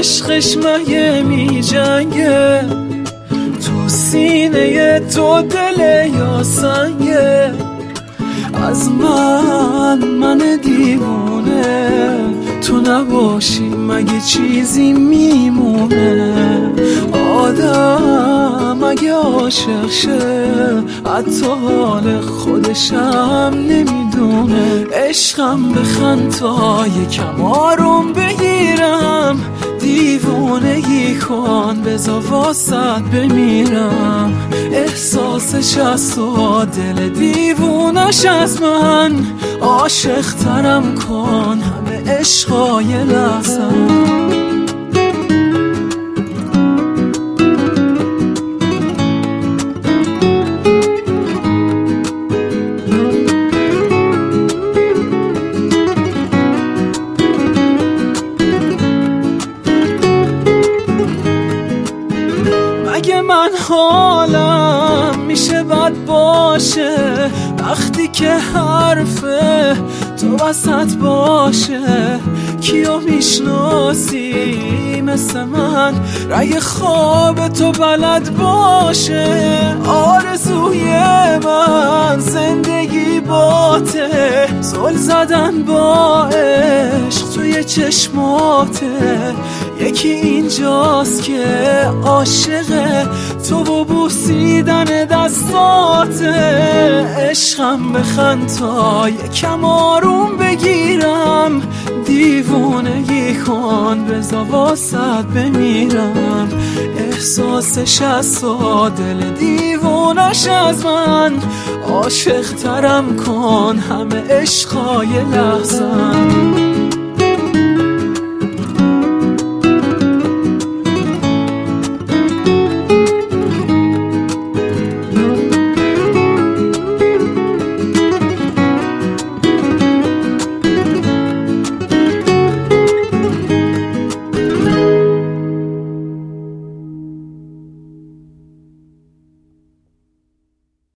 عشقش مگه می جنگه، تو سینه تو دل یا سنگه. از من دیوونه تو نباشی مگه چیزی میمونه. آدم مگه عاشق شه حتی حال خودشم نمیدونه. عشقم بخند تا یکم آروم بگیرم، دیوونگی کن بذار واسط بمیرم. احساسش از تو دل دیوونش از من، عاشق ترم کن همه عشقای لحظم. اگه من حالم میشه بد باشه وقتی که حرفه تو وسط باشه. کیو میشناسی مثل من رأی خواب تو بلد باشه. آرزوی من زندگی باته، زل زدن با عشق توی چشماته. یکی اینجاست که عاشق تو و بوسیدن دستاته. عشقم بخند تا یکم آروم بگیرم، دیوونگی کن بذار واسط بمیرم. احساسش از تو دل دیوونش از من، عاشق ترم کن همه عشقای لحظم.